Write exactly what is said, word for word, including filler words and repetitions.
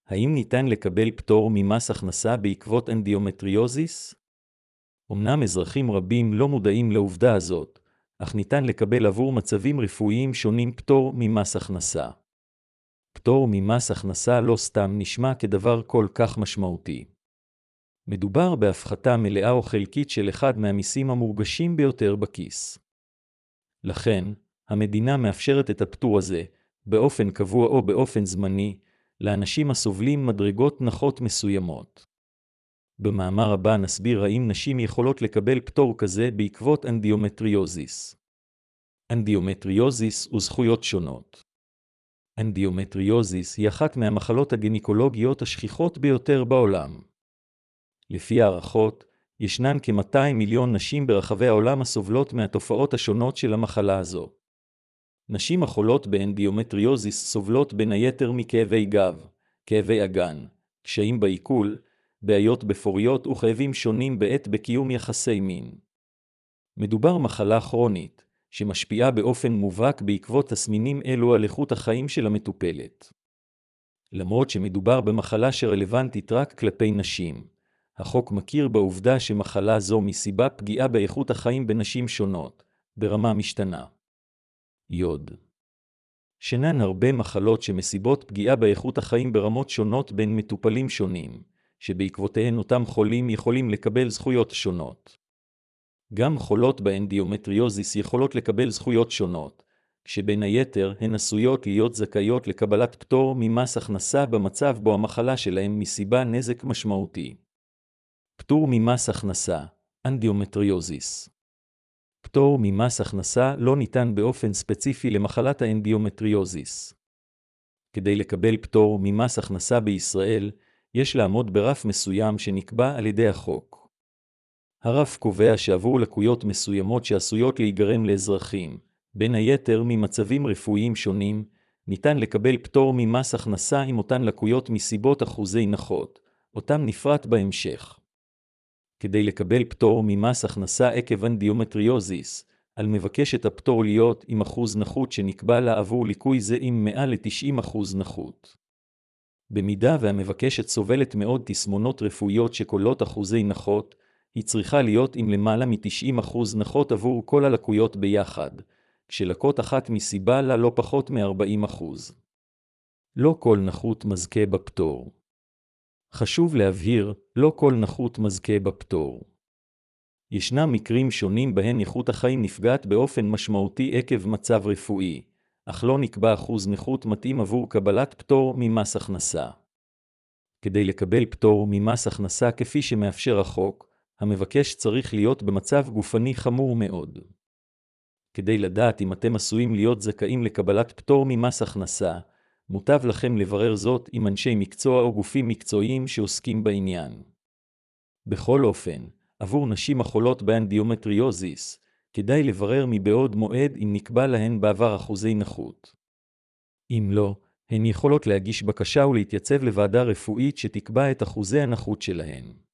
האם ניתן לקבל פטור ממס הכנסה בעקבות אנדומטריוזיס? אמנם אזרחים רבים לא מודעים לעובדה הזאת, אך ניתן לקבל עבור מצבים רפואיים שונים פטור ממס הכנסה. פטור ממס הכנסה לא סתם נשמע כדבר כל כך משמעותי. מדובר בהפחתה מלאה או חלקית של אחד מהמיסים המורגשים ביותר בכיס. לכן, המדינה מאפשרת את הפטור הזה, באופן קבוע או באופן זמני, לאנשים הסובלים מדרגות נחות מסוימות. במאמר הבא נסביר האם נשים יכולות לקבל פטור כזה בעקבות אנדומטריוזיס. אנדומטריוזיס וזכויות שונות. אנדומטריוזיס היא אחת מהמחלות הגינקולוגיות השכיחות ביותר בעולם. לפי הערכות, ישנן כ-מאתיים מיליון נשים ברחבי העולם הסובלות מהתופעות השונות של המחלה הזו. נשים החולות באנדומטריוזיס סובלות בין היתר מכאבי גב, כאבי אגן, קשיים בעיכול, בעיות בפוריות וכאבים שונים בעת בקיום יחסי מין. מדובר מחלה כרונית, שמשפיעה באופן מובהק בעקבות תסמינים אלו על איכות החיים של המטופלת. למרות שמדובר במחלה שרלוונטית רק כלפי נשים, החוק מכיר בעובדה שמחלה זו מסיבה פגיעה באיכות החיים בנשים שונות, ברמה משתנה. יוד. שנן הרבה מחלות שמסיבות פגיעה באיכות החיים ברמות שונות בין מטופלים שונים, שבעקבותיהן אותם חולים יכולים לקבל זכויות שונות. גם חולות באנדומטריוזיס יכולות לקבל זכויות שונות, כשבין היתר הן עשויות להיות זכאיות לקבלת פטור ממס הכנסה במצב בו המחלה שלהם מסיבה נזק משמעותי. פטור ממס הכנסה, אנדומטריוזיס. פטור ממס הכנסה לא ניתן באופן ספציפי למחלת האנדומטריוזיס. כדי לקבל פטור ממס הכנסה בישראל, יש לעמוד ברף מסוים שנקבע על ידי החוק. הרף קובע שעבור לקויות מסוימות שעשויות להיגרם לאזרחים, בין היתר ממצבים רפואיים שונים, ניתן לקבל פטור ממס הכנסה עם אותן לקויות מסיבות אחוזי נחות, אותם נפרט בהמשך. כדי לקבל פטור ממס הכנסה עקב אנדומטריוזיס, על מבקשת הפטור להיות עם אחוז נכות שנקבע לה עבור ליקוי זה עם מעל ל-תשעים אחוז נכות. במידה והמבקשת סובלת מאוד תסמונות רפואיות שכוללות אחוזי נכות, היא צריכה להיות עם למעלה מ-תשעים אחוז נכות עבור כל הלקויות ביחד, כשלקות אחת מסיבה לה לא פחות מ-ארבעים אחוז. לא כל נכות מזכה בפטור. חשוב להבהיר, לא כל נכות מזכה בפטור. ישנם מקרים שונים בהן איכות החיים נפגעת באופן משמעותי עקב מצב רפואי, אך לא נקבע אחוז נכות מתאים עבור קבלת פטור ממס הכנסה. כדי לקבל פטור ממס הכנסה כפי שמאפשר החוק, המבקש צריך להיות במצב גופני חמור מאוד. כדי לדעת אם אתם עשויים להיות זכאים לקבלת פטור ממס הכנסה, מוטב לכם לברר זאת עם אנשי מקצוע או גופים מקצועיים שעוסקים בעניין. בכל אופן, עבור נשים החולות באנדומטריוזיס, כדאי לברר מבעוד מועד אם נקבע להן בעבר אחוזי נכות. אם לא, הן יכולות להגיש בקשה ולהתייצב לוועדה רפואית שתקבע את אחוזי הנכות שלהן.